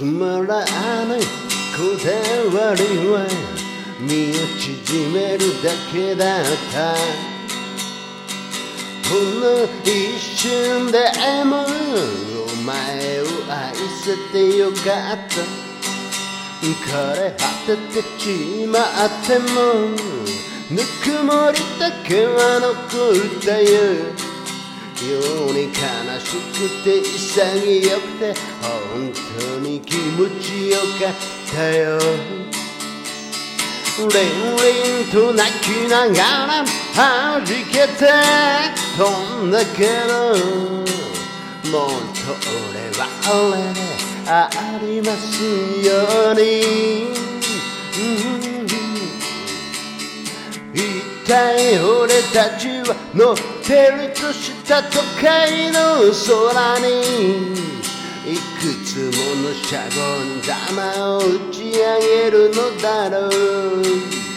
つまらないこだわりは身を縮めるだけだったこの一瞬でもお前を愛せてよかった枯れ果ててしまってもぬくもりだけは残ったよように悲しくて潔くて本当に気持ちよかったよリンリンと泣きながら弾けて飛んだけどもっと俺は俺でありますように、一体俺たちは乗ってるとした都会の空にいくつものシャボン玉を打ち上げるのだろう